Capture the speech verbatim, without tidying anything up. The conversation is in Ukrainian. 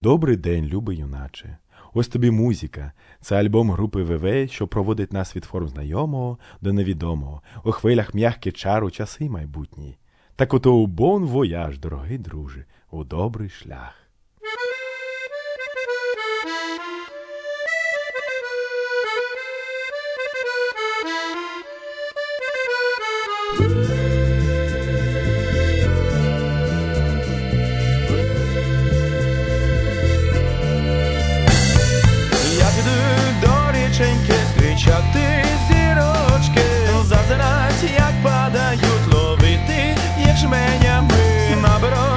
Добрий день, любий юначе. Ось тобі музика. Це альбом групи ВВ, що проводить нас від форм знайомого до невідомого. У хвилях м'які чару часи майбутні. Так ото у бон вояж, дорогий друже, у добрий шлях. Зустрічати зірочки, зазирать, як падають, ловити ячменями на берег.